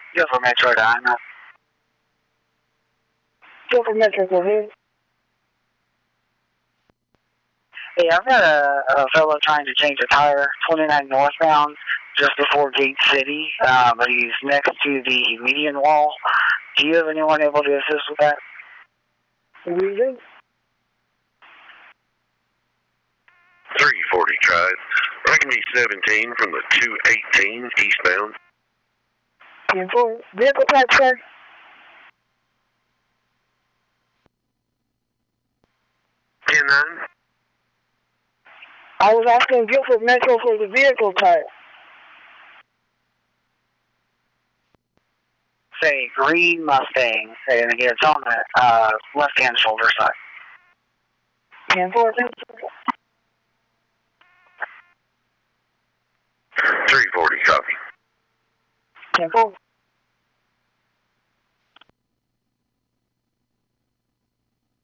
Go for Metro Diner. Go for Metro, go ahead. Hey, I've got a fellow trying to change a tire, 29 northbound, just before Gate City, but he's next to the median wall. Do you have anyone able to assist with that? Reason? 340 tried. Rankin me 17 from the 218 eastbound. 10-4. Vehicle type, sir? 10-9. I was asking Guilford Metro for the vehicle type. Say green Mustang, and again, it's on the left-hand shoulder side. 10-4. 340 copy. 10-4.